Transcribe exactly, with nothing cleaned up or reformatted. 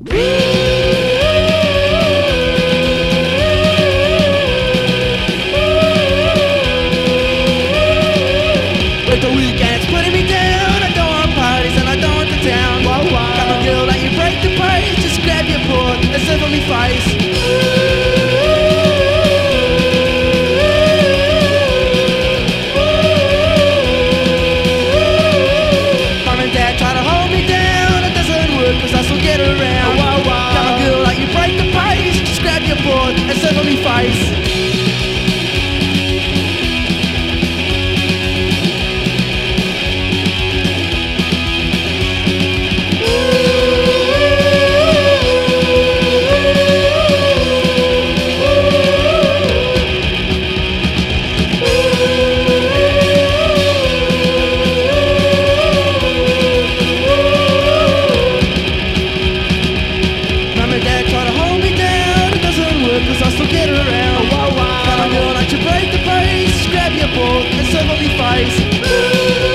With the weekends putting me down, I don't want parties and I don't want the town. Whoa, whoa. Come on girl, let you break the pace. Just grab your board and slip on me face. Mom and dad try to hold me down, it doesn't work cause I still get around. Whoa, whoa. Come on girl, let you break the pace. Just grab your board and slip on me face. Cause I still get around. Whoa, whoa. Come on girl, don't you break the pace. Grab your ball and serve on me face.